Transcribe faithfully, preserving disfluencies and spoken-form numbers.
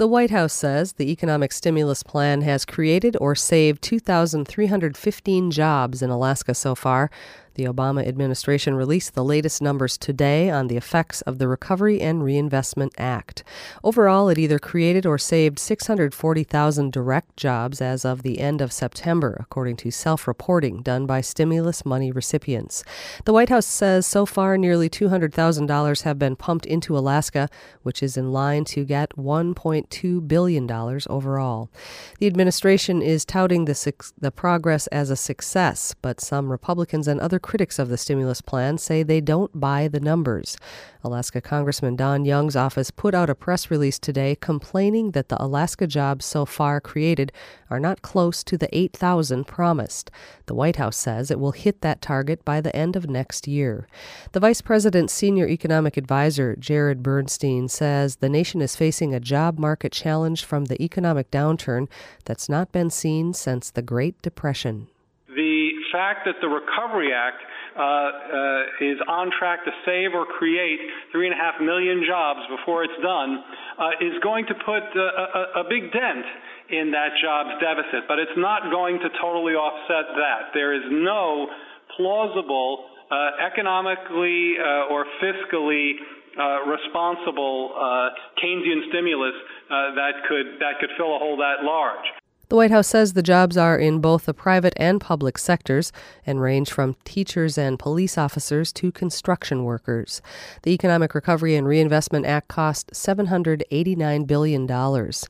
The White House says the economic stimulus plan has created or saved two thousand three hundred fifteen jobs in Alaska so far. The Obama administration released the latest numbers today on the effects of the Recovery and Reinvestment Act. Overall, it either created or saved six hundred forty thousand direct jobs as of the end of September, according to self-reporting done by stimulus money recipients. The White House says so far nearly two hundred thousand dollars have been pumped into Alaska, which is in line to get one point two billion dollars overall. The administration is touting the, su- the progress as a success, but some Republicans and other critics of the stimulus plan say they don't buy the numbers. Alaska Congressman Don Young's office put out a press release today complaining that the Alaska jobs so far created are not close to the eight thousand promised. The White House says it will hit that target by the end of next year. The Vice President's senior economic advisor, Jared Bernstein, says the nation is facing a job market challenge from the economic downturn that's not been seen since the Great Depression. The fact that the Recovery Act uh, uh, is on track to save or create three and a half million jobs before it's done uh, is going to put uh, a, a big dent in that jobs deficit, but it's not going to totally offset that. There is no plausible, uh, economically uh, or fiscally uh, responsible uh, Keynesian stimulus uh, that could that could fill a hole that large. The White House says the jobs are in both the private and public sectors and range from teachers and police officers to construction workers. The Economic Recovery and Reinvestment Act cost seven hundred eighty-nine billion dollars.